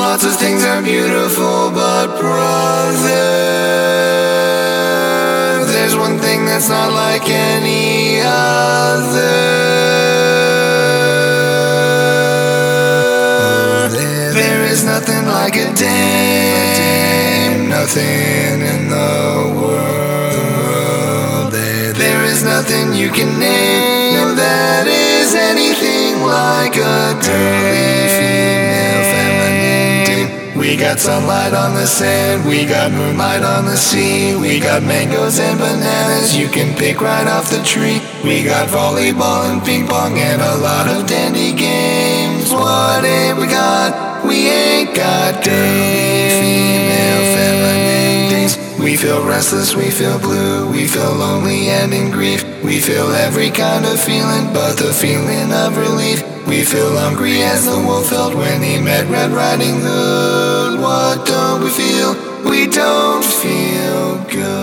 Lots of things are beautiful, but brother, there's one thing that's not like any other. There is nothing like a dame, nothing in the world. There is nothing you can name that is anything like a girly female feminine dame. We got sunlight on the sand, we got moonlight on the sea, we got mangoes and bananas you can pick right off the tree. We got volleyball and ping pong and a lot of dandy games. What ain't we got? We ain't got girly female feminine days. We feel restless, we feel blue, we feel lonely and in grief. We feel every kind of feeling but the feeling of relief. We feel hungry as the wolf felt when he met Red Riding Hood. What don't we feel? We don't feel good.